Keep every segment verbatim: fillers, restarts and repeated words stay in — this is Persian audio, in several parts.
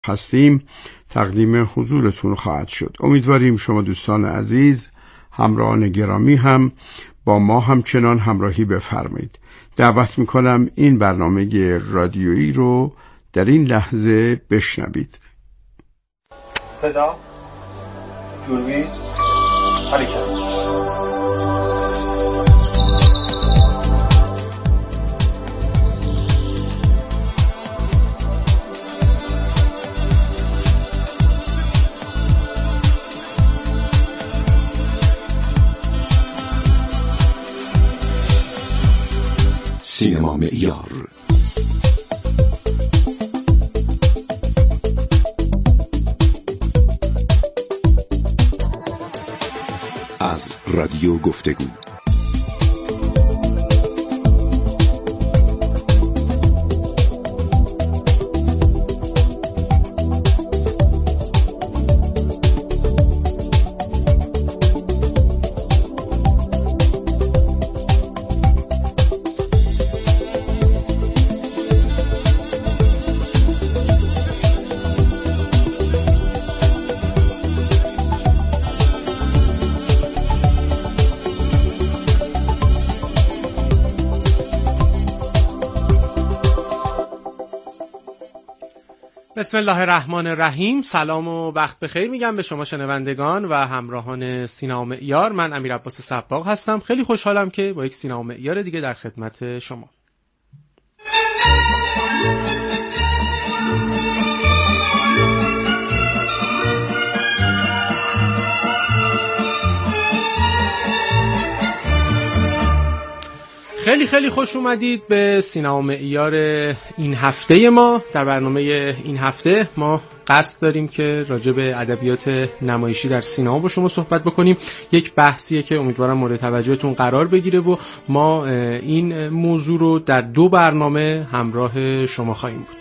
هستیم تقدیم حضورتون خواهد شد. امیدواریم شما دوستان عزیز، همراهان گرامی هم با ما همچنان همراهی بفرمایید. دعوت میکنم این برنامه رادیویی رو در این لحظه بشنوید. صدا دوربین حرکت. سینما معیار. از رادیو گفتگو. بسم الله الرحمن الرحیم. سلام و وقت بخیر میگم به شما شنوندگان و همراهان سینما معیار. من امیر عباس صباغ هستم. خیلی خوشحالم که با یک سینما معیار دیگه در خدمت شما. خیلی خیلی خوش اومدید به سینما معیار این هفته ما. در برنامه این هفته ما قصد داریم که راجع به ادبیات نمایشی در سینما با شما صحبت بکنیم. یک بحثیه که امیدوارم مورد توجهتون قرار بگیره و ما این موضوع رو در دو برنامه همراه شما خواهیم بود.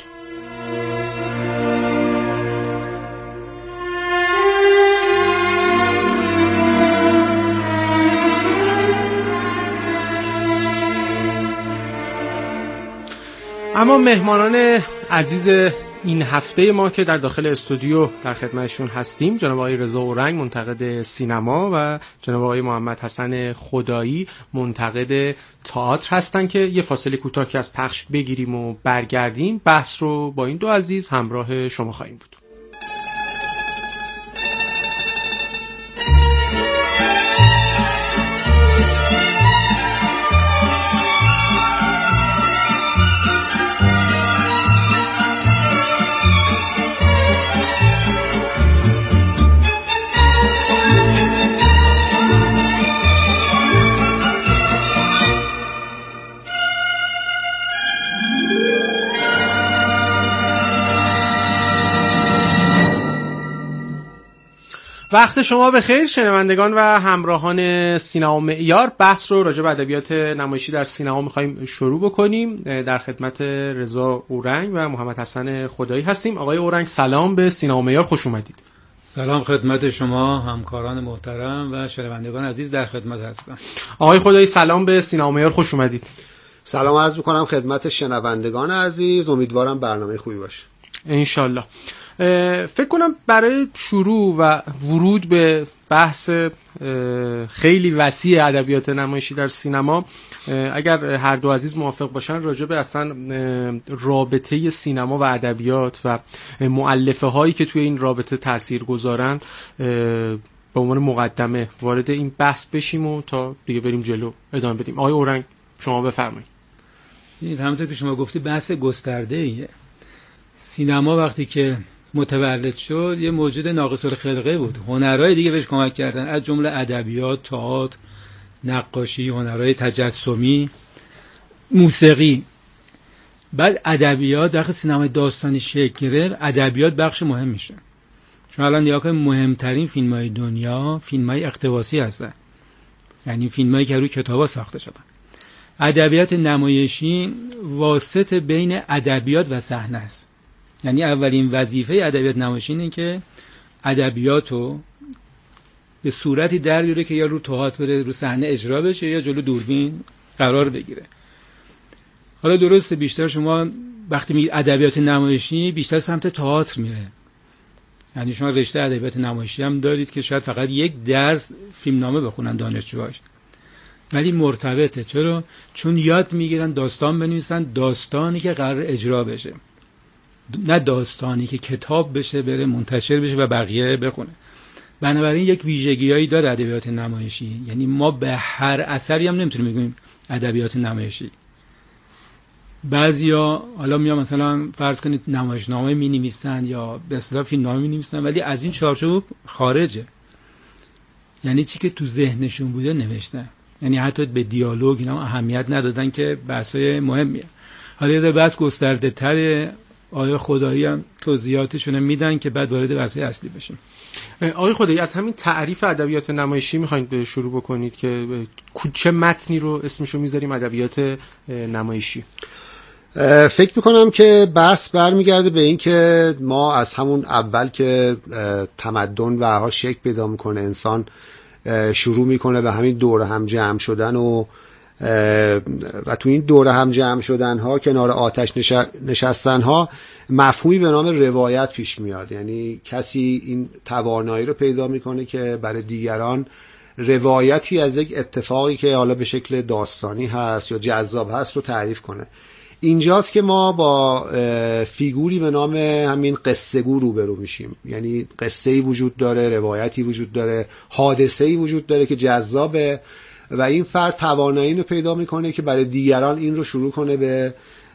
اما مهمانان عزیز این هفته ما که در داخل استودیو در خدمتشون هستیم، جناب آقای رضا اورنگ منتقد سینما و جناب آقای محمد حسن خدایی منتقد تئاتر هستن که یه فاصله کوتاه که از پخش بگیریم و برگردیم بحث رو با این دو عزیز همراه شما خواهیم بود. وقت شما بخیر شنوندگان و همراهان سینما معیار. بحث رو راجع به ادبیات نمایشی در سینما می‌خوایم شروع بکنیم. در خدمت رضا اورنگ و محمد حسن خدایی هستیم. آقای اورنگ سلام، به سینما معیار خوش اومدید. سلام خدمت شما همکاران محترم و شنوندگان عزیز، در خدمت هستم. آقای خدایی سلام، به سینما معیار خوش اومدید. سلام عرض می‌کنم خدمت شنوندگان عزیز، امیدوارم برنامه خوبی باشه. انشالله. فکر کنم برای شروع و ورود به بحث خیلی وسیع ادبیات نمایشی در سینما، اگر هر دو عزیز موافق باشن راجع به اصلا رابطه سینما و ادبیات و مؤلفه هایی که توی این رابطه تأثیر گذارن به عنوان مقدمه وارد این بحث بشیم و تا دیگه بریم جلو ادامه بدیم. آقای اورنگ شما بفرمایید. همونطور که شما گفتی بحث گسترده‌ایه. سینما وقتی که متولد شد یه موجود ناقص الخلقه بود. هنرهای دیگه بهش کمک کردن، از جمله ادبیات، تئاتر، نقاشی، هنرهای تجسمی، موسیقی. بعد ادبیات وقتی سینما داستانی شکل گرفت، ادبیات بخش مهم میشه. چون الان نگاه کنید مهمترین فیلم‌های دنیا فیلم‌های اقتباسی هستن، یعنی فیلم‌هایی که روی کتابا ساخته شدن. ادبیات نمایشی واسط بین ادبیات و صحنه است. یعنی اولین وظیفه ادبیات نمایشی اینه که ادبیاتو به صورتی در بیاره که یا رو تئاتر بره، رو صحنه اجرا بشه، یا جلو دوربین قرار بگیره. حالا درسته بیشتر شما وقتی میگید ادبیات نمایشی بیشتر سمت تئاتر میره، یعنی شما رشته ادبیات نمایشی هم دارید که شاید فقط یک درس فیلمنامه بخونن دانشجوهاش، ولی مرتبطه. چرا؟ چون یاد میگیرن داستان بنویسن، داستانی که قرار اجرا بشه، نه داستانی که کتاب بشه بره منتشر بشه و بقیه بخونه. بنابراین یک ویژگیایی داره ادبیات نمایشی، یعنی ما به هر اثری هم نمیتونیم بگیم ادبیات نمایشی. بعضیا حالا میام مثلا فرض کنید نمایشنامه می‌نویسن یا به اصطلاح فیلمنامه می‌نویسن، ولی از این چارچوب خارجه، یعنی چی که تو ذهنشون بوده نوشتن، یعنی حتی به دیالوگ اینا اهمیت ندادن که بحث‌های مهمیه. حالا یه ذره بحث گسترده‌تر آقای خدایی هم توضیحاتشون میدن که بعد وارد بحث اصلی بشیم. آقای خدایی از همین تعریف ادبیات نمایشی میخواید شروع بکنید که چه متنی رو اسمشو میذاریم ادبیات نمایشی؟ فکر میکنم که بحث برمیگرده به این که ما از همون اول که تمدن و ها شکل پیدا میکنه، انسان شروع میکنه به همین دور هم جمع شدن و و تو این دور هم جمع شدن ها کنار آتش نشستن ها مفهومی به نام روایت پیش میاد. یعنی کسی این توانایی رو پیدا میکنه که برای دیگران روایتی از یک اتفاقی که حالا به شکل داستانی هست یا جذاب هست رو تعریف کنه. اینجاست که ما با فیگوری به نام همین قصه گو روبرو میشیم. یعنی قصه‌ای وجود داره، روایتی وجود داره، حادثه‌ای وجود داره که جذابه و این فرد توانایی رو پیدا میکنه که برای دیگران این رو شروع کنه به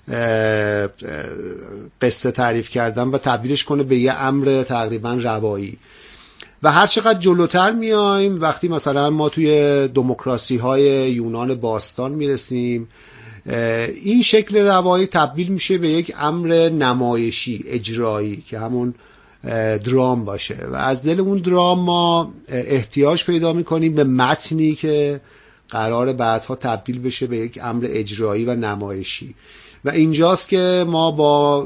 قصه تعریف کردن و تبدیلش کنه به یه امر تقریبا روایی. و هر چقدر جلوتر میایم، وقتی مثلا ما توی دموکراسی های یونان باستان میرسیم، این شکل روایی تبدیل میشه به یک امر نمایشی اجرایی که همون درام باشه و از دل اون درام ما احتیاج پیدا میکنیم به متنی که قرار بعدها تبدیل بشه به یک امر اجرایی و نمایشی. و اینجاست که ما با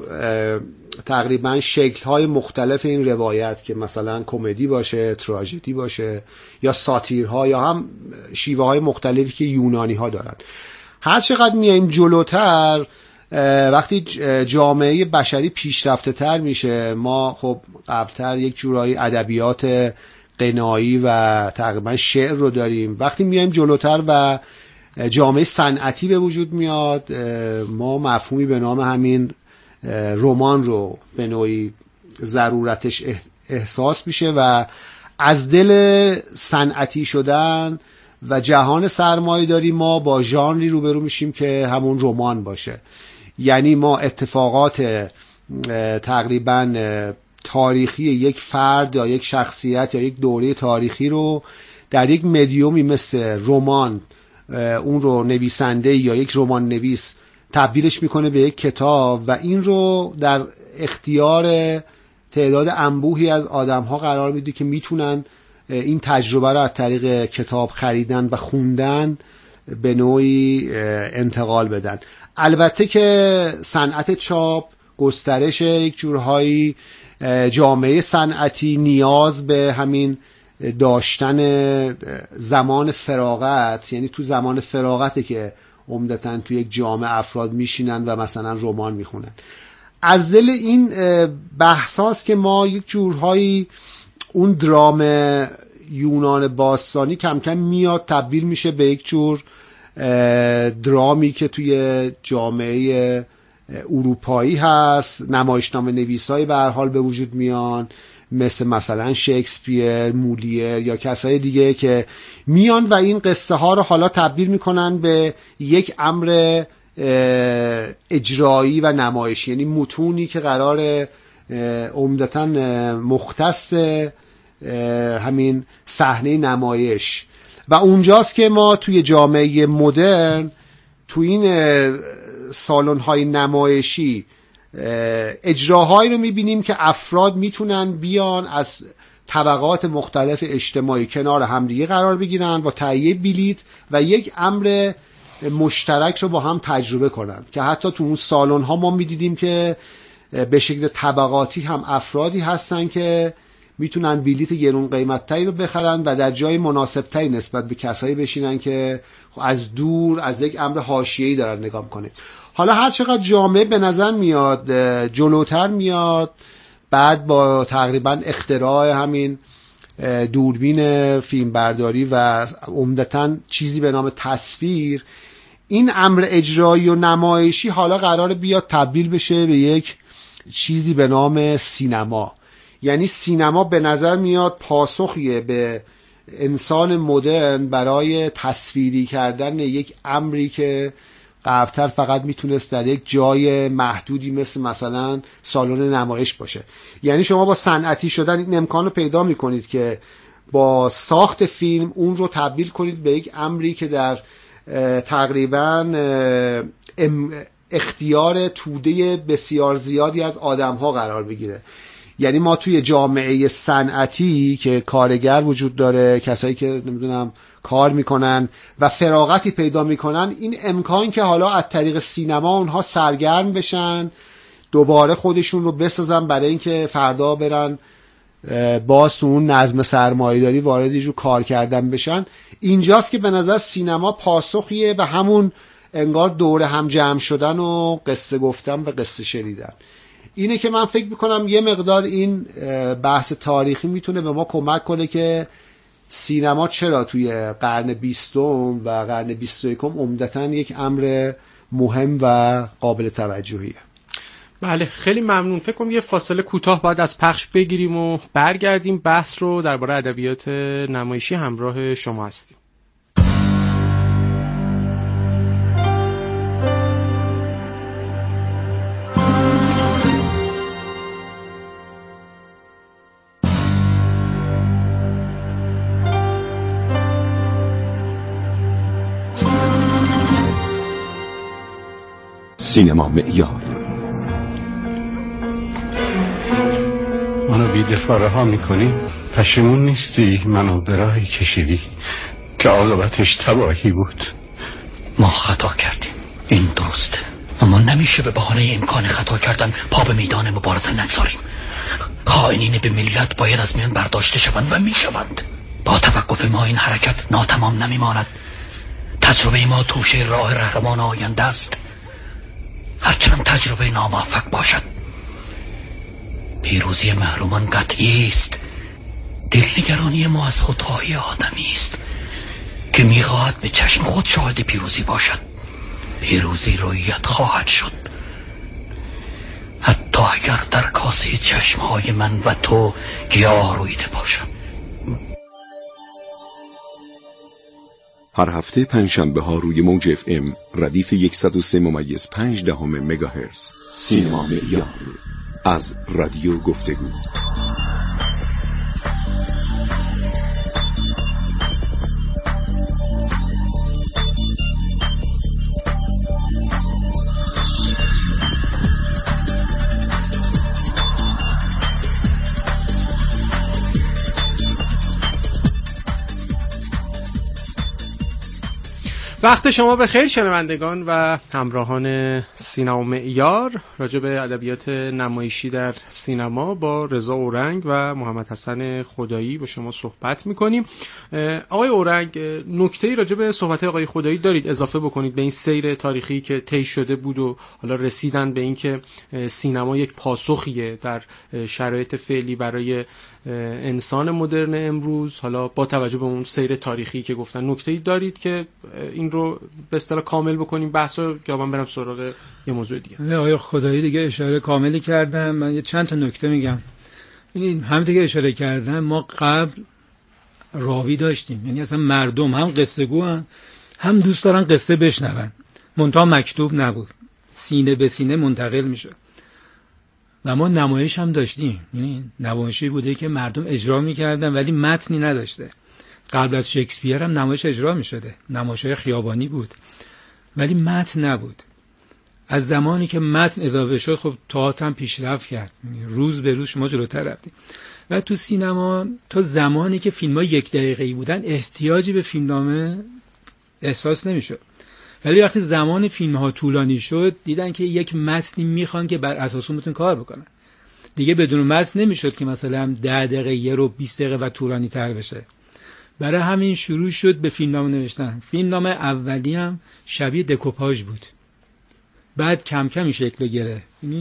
تقریبا شکل‌های مختلف این روایت که مثلا کمدی باشه، تراژدی باشه یا ساتیرها یا هم شیوه‌های مختلفی که یونانی‌ها دارن، هر چقدر میایم جلوتر، وقتی جامعه بشری پیشرفته تر میشه، ما خب قبلتر یک جورایی ادبیات غنایی و تقریبا شعر رو داریم، وقتی میایم جلوتر و جامعه صنعتی به وجود میاد، ما مفهومی به نام همین رمان رو به نوعی ضرورتش احساس میشه و از دل صنعتی شدن و جهان سرمایه‌داری ما با ژانری روبرو میشیم که همون رمان باشه. یعنی ما اتفاقات تقریبا تاریخی یک فرد یا یک شخصیت یا یک دوره تاریخی رو در یک مدیومی مثل رمان، اون رو نویسنده یا یک رمان نویس تبدیلش میکنه به یک کتاب و این رو در اختیار تعداد انبوهی از آدم‌ها قرار میده که میتونن این تجربه رو از طریق کتاب خریدن و خوندن به نوعی انتقال بدن. البته که صنعت چاپ، گسترش یک جورهایی جامعه صنعتی نیاز به همین داشتن زمان فراغت، یعنی تو زمان فراغته که عمدتاً تو یک جامعه افراد میشینن و مثلا رمان میخونن. از دل این بحثاست که ما یک جورهایی اون درام یونان باستانی کم کم میاد تبدیل میشه به یک جور درامی که توی جامعه اروپایی هست. نمایشنامه نویسایی به هر حال به وجود میان، مثل مثلا شکسپیر، مولیر یا کسای دیگه که میان و این قصه ها رو حالا تبدیل میکنن به یک امر اجرایی و نمایشی، یعنی متونی که قرار عمدتاً مختص همین صحنه نمایش. و اونجاست که ما توی جامعه مدرن تو این سالن های نمایشی اجراهایی رو میبینیم که افراد میتونن بیان از طبقات مختلف اجتماعی کنار همدیگه قرار بگیرن با تهیه بلیت و یک امر مشترک رو با هم تجربه کنن، که حتی تو اون سالن ها ما میدیدیم که به شکل طبقاتی هم افرادی هستن که میتونن بلیت گرون قیمت‌تری رو بخرن و در جای مناسب‌تری نسبت به کسایی بشینن که از دور از یک امر حاشیه‌ای دارن نگاه می‌کنه. حالا هر چقدر جامعه به نظر میاد جلوتر میاد بعد با تقریبا اختراع همین دوربین فیلمبرداری و عمدتاً چیزی به نام تصویر، این امر اجرایی و نمایشی حالا قرار بیاد تبدیل بشه به یک چیزی به نام سینما. یعنی سینما به نظر میاد پاسخیه به انسان مدرن برای تصویری کردن یک امری که قبلتر فقط میتونست در یک جای محدودی مثل مثلا سالن نمایش باشه. یعنی شما با صنعتی شدن این امکان رو پیدا میکنید که با ساخت فیلم اون رو تبدیل کنید به یک امری که در تقریبا اختیار توده بسیار زیادی از آدم‌ها قرار بگیره. یعنی ما توی جامعه صنعتی که کارگر وجود داره، کسایی که نمیدونم کار میکنن و فراغتی پیدا میکنن، این امکان که حالا از طریق سینما اونها سرگرم بشن، دوباره خودشون رو بسازن برای اینکه فردا برن باز اون نظم سرمایه‌داری وارد یه جور کار کردن بشن. اینجاست که به نظر سینما پاسخیه به همون انگار دور هم جمع شدن و قصه گفتن و قصه شنیدن. اینه که من فکر میکنم یه مقدار این بحث تاریخی میتونه به ما کمک کنه که سینما چرا توی قرن بیستم و قرن بیست و یکم عمدتاً یک امر مهم و قابل توجهیه. بله خیلی ممنون. فکر کنم یه فاصله کوتاه بعد از پخش بگیریم و برگردیم بحث رو درباره ادبیات نمایشی همراه شما هستیم. سینما معیار. منو بی‌دفاع ها میکنی؟ پشیمون نیستی منو به راهی کشیدی که عاقبتش تباهی بود؟ ما خطا کردیم، این درسته، اما نمیشه به بهانه امکان خطا کردن پا به میدان مبارزه نگذاریم. خائنین به ملت باید از میان برداشته شوند و میشوند. با توقف ما این حرکت ناتمام نمیماند. تجربه ما توشه راه رهروان آینده است، هرچند تجربه ناموفق باشد. پیروزی محرومان قطعی است. دلنگرانی ما از خودخواهی آدمی است که میخواهد به چشم خود شاهد پیروزی باشد. پیروزی رویت خواهد شد، حتی اگر در کاسه چشمهای من و تو گیاه رویده باشد. هر هفته پنجشنبه ها روی موج اف ام ردیف صد و سه ممیز پنج دهم مگاهرتز. سینما معیار از رادیو گفتگو. وقت شما به خیر شنوندگان و همراهان سینما معیار. راجع به ادبیات نمایشی در سینما با رضا اورنگ و محمد حسن خدایی با شما صحبت میکنیم. آقای اورنگ، نکته‌ای راجع به صحبت آقای خدایی دارید اضافه بکنید به این سیر تاریخی که طی شده بود و حالا رسیدن به این که سینما یک پاسخیه در شرایط فعلی برای انسان مدرن امروز، حالا با توجه به اون سیر تاریخی که گفتن؟ نکته‌ای دارید که این رو به اصطلاح کامل بکنیم بحثو، یا من برم سراغ یه موضوع دیگه؟ نه آقای خدایی دیگه اشاره کاملی کردم. من یه چند تا نکته میگم. این هم دیگه اشاره کردم، ما قبل راوی داشتیم، یعنی اصلا مردم هم قصه گوان هم دوست دارن قصه بشنون، منتها مکتوب نبود، سینه به سینه منتقل میشه. و ما نمایش هم داشتیم، یعنی نمایشی بوده که مردم اجرا میکردن ولی متنی نداشته. قبل از شکسپیر هم نمایش اجرا میشده، نمایش‌های خیابانی بود ولی متن نبود. از زمانی که متن اضافه شد خب تئاتر هم پیشرفت کرد، روز به روز شما جلوتر رفتیم. و تو سینما تا زمانی که فیلم‌ها یک دقیقه‌ای بودن احتیاجی به فیلمنامه احساس نمیشد، ولی وقتی زمان فیلم‌ها طولانی شد دیدن که یک متنی میخوان که بر اساس اون کار بکنن. دیگه بدون متن نمیشد که مثلا ده دقیقه یه رو بیست دقیقه و طولانی تر بشه. برای همین شروع شد به فیلمنامه نوشتن. فیلمنامه اولی هم شبیه دکوپاژ بود، بعد کم کم شکل گرفت. یعنی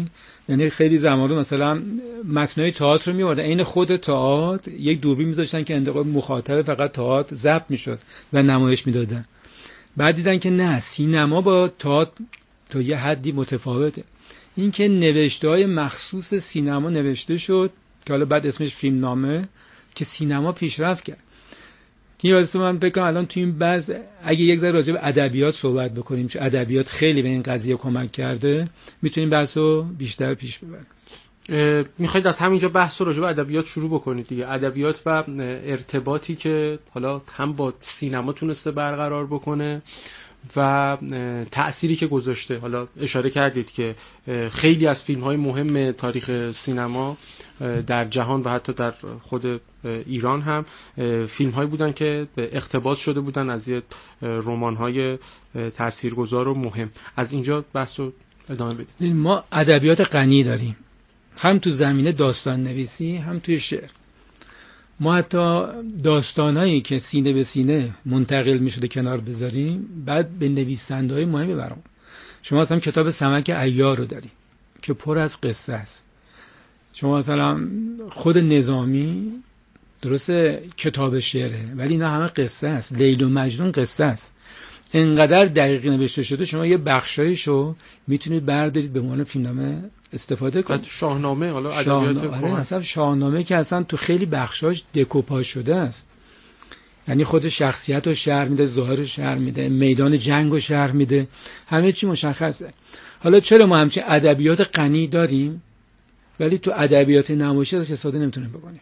یعنی خیلی زمان رو مثلا متنای تئاتر رو می‌آوردن، عین خود تئاتر یک دوربین می‌ذاشتن که انتقاد مخاطب فقط تئاتر ضبط می‌شد و نمایش می‌دادن. بعد دیدن که نه، سینما با تئاتر تا یه حدی متفاوته. این که نوشته‌های مخصوص سینما نوشته شد که حالا بعد اسمش فیلمنامه، که سینما پیشرفت کرد. یادم من فکر کنم الان تو این بحث اگه یک ذره راجع به ادبیات صحبت بکنیم، چون ادبیات خیلی به این قضیه کمک کرده، میتونیم بحثو بیشتر پیش ببریم. میخواید از همینجا بحث رو راجع به ادبیات شروع بکنید دیگه، ادبیات و ارتباطی که حالا هم با سینما تونسته برقرار بکنه و تأثیری که گذاشته. حالا اشاره کردید که خیلی از فیلم‌های مهم تاریخ سینما در جهان و حتی در خود ایران هم فیلم‌هایی بودن که اقتباس شده بودن از یه رمان‌های تاثیرگذار و مهم. از اینجا بحث رو ادامه بدید. ما ادبیات غنی داریم، هم تو زمینه داستان نویسی هم توی شعر. ما حتی داستانایی که سینه به سینه منتقل میشده کنار بذاریم، بعد به نویسنده‌های مهمی برام. شما مثلا کتاب سمک عیار رو داری که پر از قصه است. شما مثلا خود نظامی درسته کتاب شعره، ولی اینا همه قصه است. لیل و مجنون قصه است. انقدر دقیق نوشته شده شما یه بخشایشو میتونید بردارید به عنوان فیلمنامه استفاده کنید. شاهنامه، حالا ادبیات آره، مثلا شاهنامه که اصلا تو خیلی بخشاش دکوپاژ شده است. یعنی خود شخصیت رو شرح میده، ظاهر رو شرح میده، میدان جنگ رو شرح میده، همه چی مشخصه. حالا چرا ما همچین ادبیات غنی داریم ولی تو ادبیات نمایشی ازش استفاده نمیتونیم بکنیم؟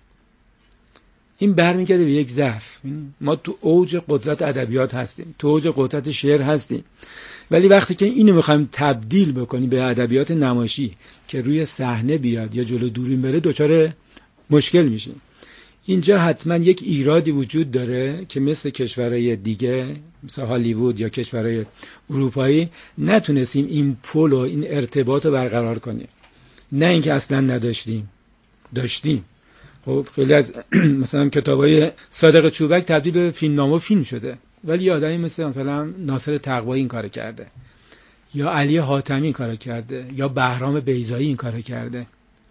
این برمیگرده به یک ضعف. ما تو اوج قدرت ادبیات هستیم، تو اوج قدرت شعر هستیم، ولی وقتی که اینو میخوایم تبدیل بکنیم به ادبیات نمایشی که روی صحنه بیاد یا جلو دوربین بره، دچار مشکل میشیم. اینجا حتما یک ایرادی وجود داره که مثل کشورهای دیگه، مثل هالیوود یا کشورهای اروپایی، نتونستیم این پل و این ارتباط رو برقرار کنیم. نه اینکه اصلا نداشتیم، داشتیم. خب خیلی از مثلا کتابای صادق چوبک تبدیل به فیلمنامه و فیلم شده، ولی آدمی مثل مثلا ناصر تقوایی این کارو کرده، یا علی حاتمی این کارو کرده، یا بهرام بیضایی این کارو کرده.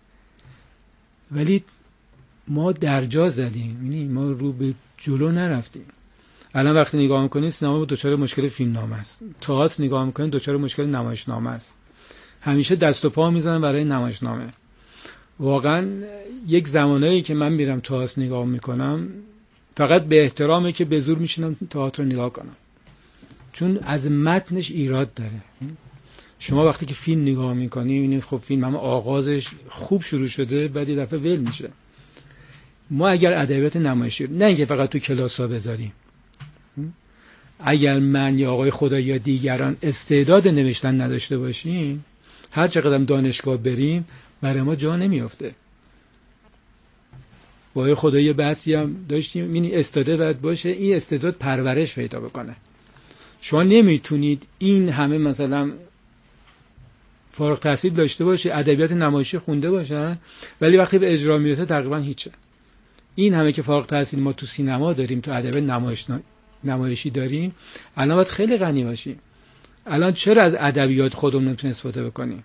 ولی ما درجا زدیم، یعنی ما رو به جلو نرفتیم. الان وقتی نگاه میکنید سینما دچار مشکل فیلمنامه است، تئاتر نگاه میکنید دچار مشکل نمایشنامه است. همیشه دست و پا میزنن برای نمایشنامه. واقعا یک زمانایی که من میرم تئاتر نگاه میکنم فقط به احترامه که به زور میشینم تئاتر رو نگاه کنم، چون از متنش ایراد داره. شما وقتی که فیلم نگاه میکنی میبینید خب فیلم هم آغازش خوب شروع شده بعد یه دفعه ول میشه. ما اگر ادبیات نمایشی نه اینکه فقط تو کلاس‌ها بذاریم، اگر من یا آقای خدایی یا دیگران استعداد نوشتن نداشته باشیم، هر چقدر دانشگاه بریم برای ما جا نمیافته. با آقای خدایی بحثی هم داشتیم، این استعداد باید باشه، این استعداد پرورش پیدا بکنه. شما نمیتونید این همه مثلا فارغ التحصیل داشته باشه، ادبیات نمایشی خونده باشه، ولی وقتی به اجرا میرسه تقریبا هیچه. این همه که فارغ التحصیل ما تو سینما داریم، تو ادبیات نمایش نمایشی داریم، الان باید خیلی غنی باشیم. الان چرا از ادبیات خودمون نمیتونیم استفاده بکنیم؟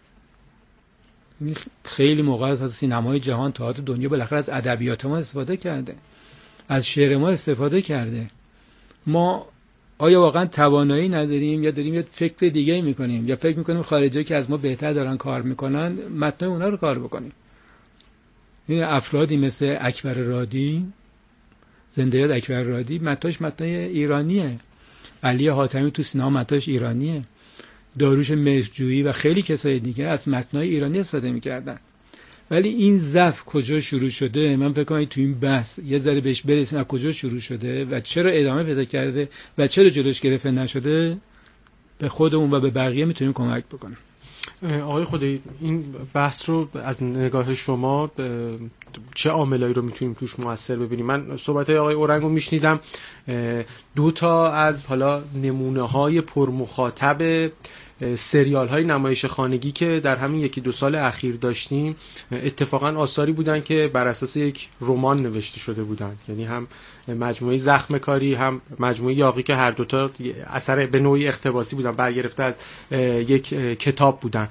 خیلی موقع از سینمای جهان، تئاتر دنیا بالاخره از ادبیات ما استفاده کرده، از شعر ما استفاده کرده. ما آیا واقعا توانایی نداریم یا داریم یه فکر دیگه میکنیم، یا فکر میکنیم خارجی که از ما بهتر دارن کار میکنن متن اونا رو کار بکنیم؟ این افرادی مثل اکبر رادی، زنده یاد اکبر رادی، متنش متن ایرانیه. علی حاتمی تو سینما متنش ایرانیه. داروش مهرجویی و خیلی کسای دیگه از متنای ایرانی استفاده میکردن. ولی این ضعف کجا شروع شده؟ من فکر کنم تو این بحث یه ذره بهش برسیم، از کجا شروع شده و چرا ادامه پیدا کرده و چرا جلوش گرفته نشده، به خودمون و به بقیه میتونیم کمک بکنیم. آقای خدایی، این بحث رو از نگاه شما چه عاملایی رو میتونیم توش مؤثر ببینیم؟ من صحبت آقای اورنگ رو میشنیدم، دو تا از حالا نمونه های پرمخاطب سریال های نمایش خانگی که در همین یکی دو سال اخیر داشتیم اتفاقا آثاری بودن که بر اساس یک رمان نوشته شده بودن، یعنی هم مجموعه زخم کاری هم مجموعه یاغی که هر دوتا اثر به نوعی اقتباسی بودن، برگرفته از یک کتاب بودن،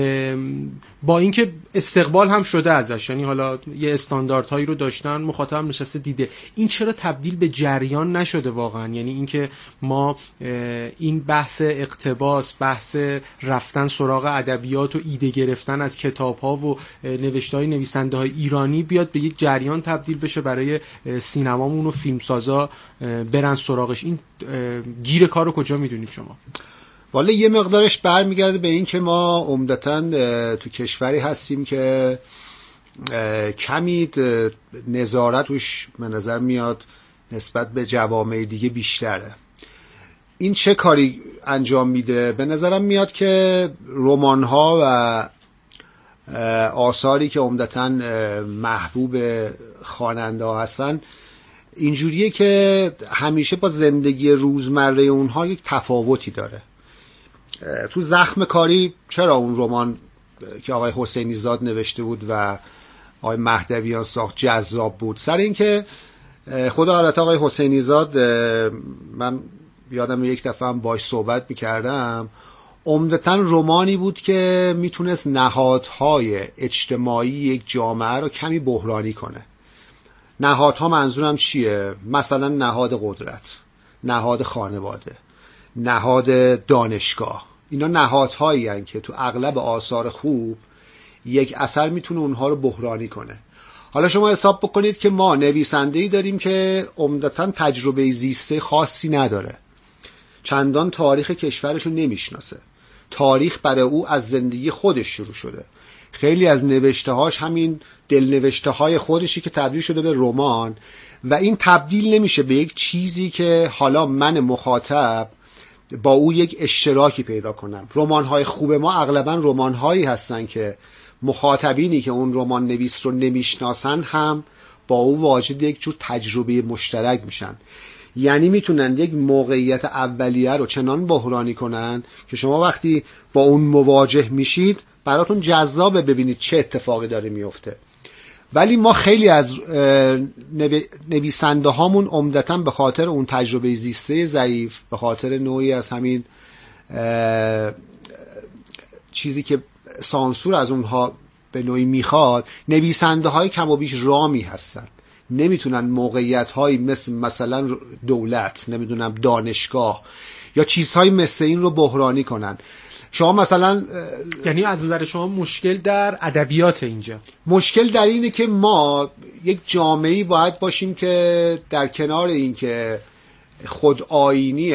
با اینکه استقبال هم شده ازش، یعنی حالا یه استانداردهایی رو داشتن، مخاطب هم نشسته دیده. این چرا تبدیل به جریان نشده واقعا؟ یعنی اینکه ما این بحث اقتباس، بحث رفتن سراغ ادبیات و ایده گرفتن از کتاب‌ها و نوشته‌های نویسنده‌های ایرانی بیاد به یک جریان تبدیل بشه برای سینمامون و فیلمسازا برن سراغش. این گیر کارو کجا میدونید شما؟ والا یه مقدارش برمیگرده به این که ما عمدتاً تو کشوری هستیم که کمی نظارت توش به نظر میاد نسبت به جوامع دیگه بیشتره. این چه کاری انجام میده؟ به نظرم میاد که رمان‌ها و آثاری که عمدتاً محبوب خواننده ها هستن اینجوریه که همیشه با زندگی روزمره اونها یک تفاوتی داره. تو زخم کاری چرا اون رمان که آقای حسینی زاد نوشته بود و آقای مهدویان ساخت جذاب بود؟ سر این که خدا البته آقای حسینی زاد، من یادم یک دفعه هم باش صحبت میکردم، عمدتاً رمانی بود که میتونست نهادهای اجتماعی یک جامعه رو کمی بحرانی کنه. نهادها منظورم چیه؟ مثلا نهاد قدرت، نهاد خانواده، نهاد دانشگاه. اینا نهادهایی هستند که تو اغلب آثار خوب یک اثر میتونه اونها رو بحرانی کنه. حالا شما حساب بکنید که ما نویسنده‌ای داریم که عمدتاً تجربه زیسته خاصی نداره، چندان تاریخ کشورش رو نمیشناسه، تاریخ برای او از زندگی خودش شروع شده، خیلی از نوشته‌هاش همین دلنوشته‌های خودشی که تبدیل شده به رمان و این تبدیل نمیشه به یک چیزی که حالا من مخاطب با او یک اشتراکی پیدا کنم. رمان‌های خوب ما اغلباً رمان‌هایی هستن که مخاطبینی که اون رمان نویس رو نمیشناسن هم با او واجد یک جور تجربه مشترک میشن، یعنی میتونن یک موقعیت اولیه رو چنان بحرانی کنن که شما وقتی با اون مواجه میشید براتون جذابه ببینید چه اتفاقی داره میفته. ولی ما خیلی از نویسنده هامون عمدتاً به خاطر اون تجربه زیسته ضعیف، به خاطر نوعی از همین چیزی که سانسور از اونها به نوعی میخواد، نویسنده های کم و بیش رامی هستن، نمیتونن موقعیت هایی مثل مثلا دولت، نمیدونم دانشگاه یا چیزهای مثل این رو بحرانی کنن. شما مثلا یعنی از نظر شما مشکل در ادبیات اینجا؟ مشکل در اینه که ما یک جامعه‌ای باید باشیم که در کنار این که خود آیینی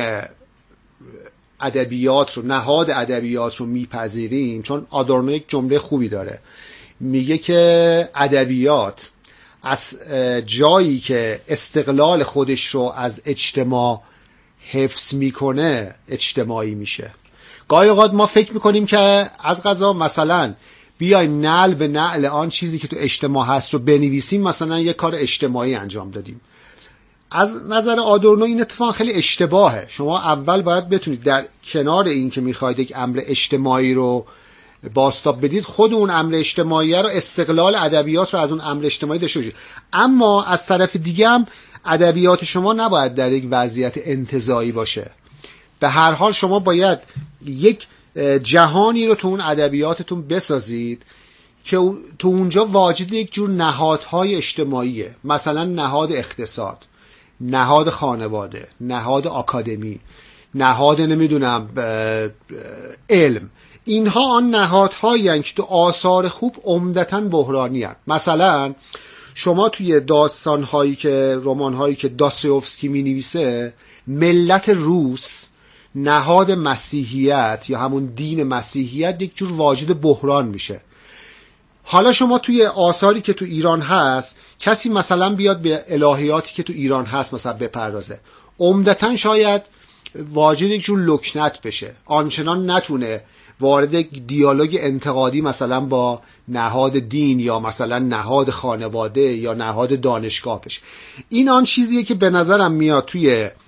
ادبیات رو، نهاد ادبیات رو میپذیریم، چون آدورنو یک جمله خوبی داره، میگه که ادبیات از جایی که استقلال خودش رو از اجتماع حفظ میکنه اجتماعی میشه. گاهی اوقات ما فکر میکنیم که از قضا مثلا بیایم نعل به نعل آن چیزی که تو اجتماع هست رو بنویسیم، مثلا یک کار اجتماعی انجام دادیم. از نظر آدورنو این اتفاق خیلی اشتباهه. شما اول باید بتونید در کنار این که میخواید یک امر اجتماعی رو بازتاب بدید، خود اون امر اجتماعی رو، استقلال ادبیات رو از اون امر اجتماعی داشته باشید. اما از طرف دیگه هم ادبیات شما نباید در یک وضعیت انتزاعی باشه. به هر حال شما باید یک جهانی رو تو اون ادبیاتتون بسازید که تو اونجا واجد یک جور نهادهای اجتماعیه، مثلا نهاد اقتصاد، نهاد خانواده، نهاد آکادمی، نهاد نمیدونم علم. اینها آن نهادهایی هستند که تو آثار خوب عمدتاً بحرانی هستند. مثلا شما توی داستانهایی که رمانهایی که داستایوفسکی می‌نویسه، ملت روس، نهاد مسیحیت یا همون دین مسیحیت یک جور واجد بحران میشه. حالا شما توی آثاری که تو ایران هست، کسی مثلا بیاد به الهیاتی که تو ایران هست مثلا بپردازه، عمدتاً شاید واجد یک جور لکنت بشه، آنچنان نتونه وارد یک دیالوگ انتقادی مثلا با نهاد دین یا مثلا نهاد خانواده یا نهاد دانشگاه بشه. این آن چیزیه که به نظرم میاد توی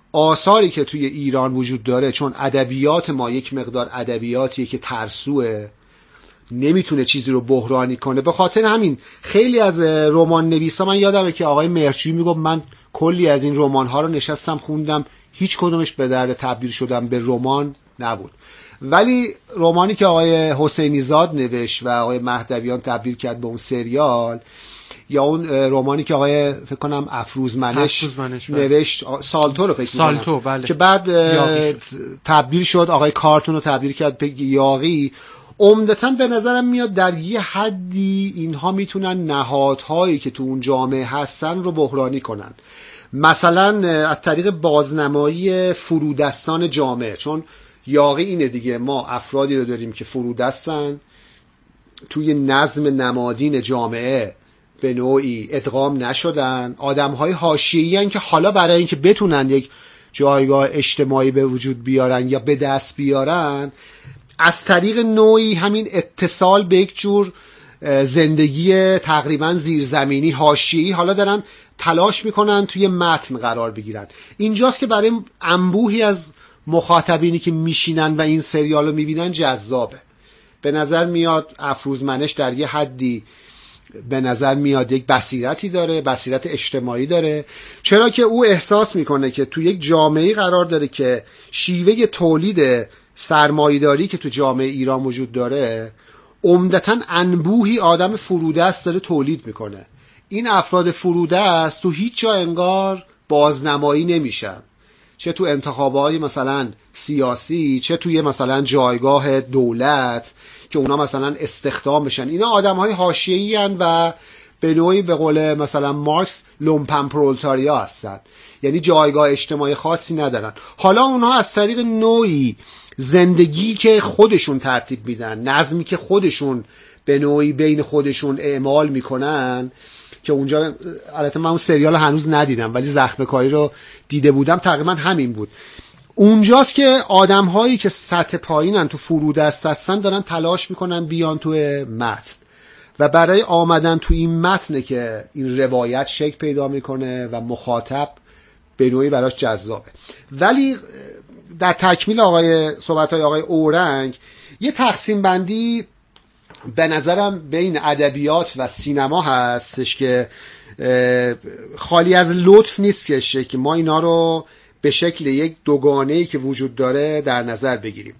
آثاری که توی ایران وجود داره، چون ادبیات ما یک مقدار ادبیاتیه که ترسوه، نمیتونه چیزی رو بحرانی کنه، به خاطر همین خیلی از رمان نویسا، من یادمه که آقای مهرجویی میگفت من کلی از این رمان ها رو نشستم خوندم، هیچ کدومش به درد تبدیل شدن به رمان نبود. ولی رمانی که آقای حسینی زاد نوشت و آقای مهدویان تبدیل کرد به اون سریال، یا اون رمانی که آقای فکر کنم افروزمنش نوشت، سالتو رو فکر سالتو بله. که بعد تبدیل شد، آقای کارتون رو تبدیل کرد به یاغی. عمدتاً به نظرم میاد در یه حدی اینها میتونن نهادهایی که تو اون جامعه هستن رو بحرانی کنن، مثلا از طریق بازنمایی فرودستان جامعه. چون یاغی اینه دیگه، ما افرادی رو داریم که فرودستن، توی نظم نمادین جامعه به نوعی ادغام نشدن، آدم‌های حاشیه‌ای هستن که حالا برای اینکه بتونن یک جایگاه اجتماعی به وجود بیارن یا به دست بیارن، از طریق نوعی همین اتصال به یک جور زندگی تقریبا زیرزمینی حاشیه‌ای حالا دارن تلاش میکنن توی متن قرار بگیرن. اینجاست که برای انبوهی از مخاطبینی که میشینن و این سریال رو میبینن جذابه. به نظر میاد افروزمنش در یه حدی به نظر میاد یک بصیرتی داره، بصیرت اجتماعی داره، چرا که او احساس میکنه که تو یک جامعه قرار داره که شیوه تولید سرمایه‌داری که تو جامعه ایران وجود داره عمدتاً انبوهی آدم فرودست داره تولید میکنه. این افراد فرودست تو هیچ جا انگار بازنمایی نمیشن، چه تو انتخابات مثلا سیاسی، چه توی مثلا جایگاه دولت که اونا مثلا استخدام بشن. اینا آدم‌های حاشیه‌ای هستن و به نوعی به قول مثلا مارکس لومپن پرولتاریا هستن، یعنی جایگاه اجتماعی خاصی ندارن. حالا اونها از طریق نوعی زندگی که خودشون ترتیب میدن، نظمی که خودشون به نوعی بین خودشون اعمال میکنن، که اونجا البته من اون سریال هنوز ندیدم ولی زخم کاری رو دیده بودم، تقریبا همین بود. اونجاست که آدم هایی که سطح پایینن تو فرودست هستن دارن تلاش میکنن بیان تو متن و برای آمدن تو این متن که این روایت شکل پیدا میکنه و مخاطب به نوعی براش جذابه. ولی در تکمیل آقای صحبت‌های آقای اورنگ یه تقسیم بندی به نظرم بین ادبیات و سینما هستش که خالی از لطف نیست که ما اینا رو به شکل یک دوگانه‌ای که وجود داره در نظر بگیریم.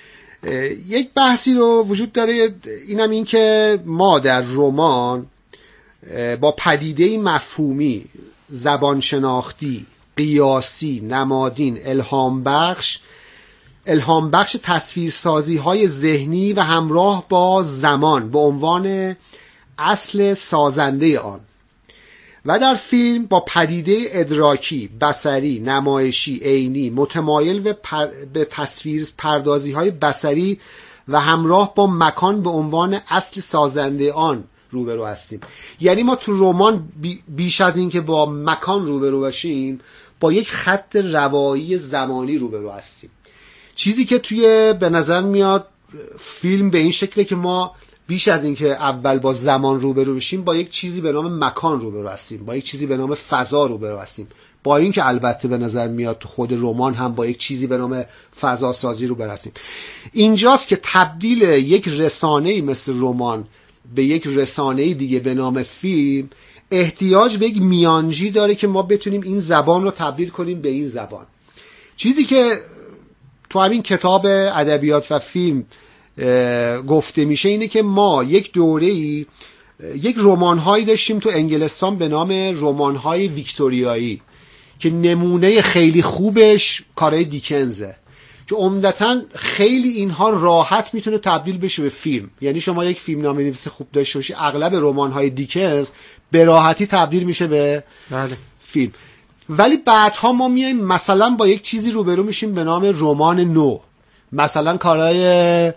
یک بحثی رو وجود داره، اینم این که ما در رمان با پدیده مفهومی، زبان شناختی، قیاسی، نمادین، الهام بخش الهام بخش تصویرسازی های ذهنی و همراه با زمان به عنوان اصل سازنده آن، و در فیلم با پدیده ادراکی، بصری، نمایشی، عینی متمایل به, پر... به تصویر پردازی های بصری و همراه با مکان به عنوان اصل سازنده آن روبرو هستیم. یعنی ما تو رمان بیش از این که با مکان روبرو باشیم، با یک خط روایی زمانی روبرو هستیم. چیزی که توی به نظر میاد فیلم به این شکله که ما بیش از این که اول با زمان روبرو بشیم، با یک چیزی به نام مکان روبرو هستیم، با یک چیزی به نام فضا روبرو هستیم. با این که البته به نظر میاد تو خود رمان هم با یک چیزی به نام فضا سازی روبرو هستیم. اینجاست که تبدیل یک رسانه‌ای مثل رمان به یک رسانه‌ای دیگه به نام فیلم احتیاج به یک میانجی داره که ما بتونیم این زبان رو تبدیل کنیم به این زبان. چیزی که تو همین کتاب ادبیات و فیلم گفته میشه اینه که ما یک دوره‌ای یک رمان‌هایی داشتیم تو انگلستان به نام رمان‌های ویکتوریایی که نمونه خیلی خوبش کارهای دیکنزه، که عمدتاً خیلی اینها راحت میتونه تبدیل بشه به فیلم. یعنی شما یک فیلم نام نویس خوب داشته باشی، اغلب رمان‌های دیکنز به راحتی تبدیل میشه به بله. فیلم. ولی بعدها ما میایم مثلا با یک چیزی روبرو میشیم به نام رمان نو، مثلا کارهای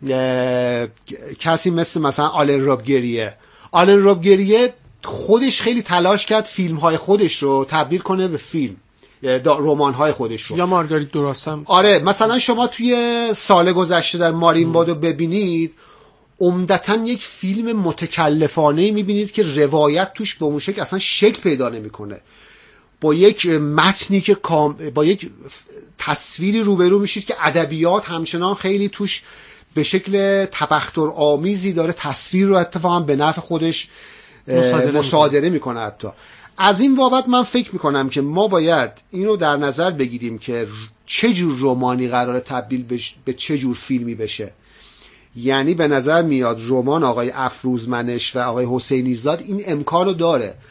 کسی مثل مثلا آلن رابگریه. آلن رابگریه خودش خیلی تلاش کرد فیلم‌های خودش رو تبدیل کنه به فیلم، رمان‌های خودش رو. یا مارگاریت دوراستم. آره، مثلا شما توی سال گذشته در مارین بادو ببینید، عمدتاً یک فیلم متکلفانه میبینید که روایت توش به اون شکل اصلا شکل پیدا نمیکنه. با یک متنی که کام... با یک تصویری روبرو میشید که ادبیات همچنان خیلی توش به شکل تبخترآمیزی داره تصویر رو اتفاقا به نفع خودش مصادره, مصادره میکنه. حتی از این بابت من فکر میکنم که ما باید اینو در نظر بگیریم که چه جور رمانی قراره تبدیل بش... به چه جور فیلمی بشه. یعنی به نظر میاد رمان آقای افروزمنش و آقای حسینی زاد این امکانو داره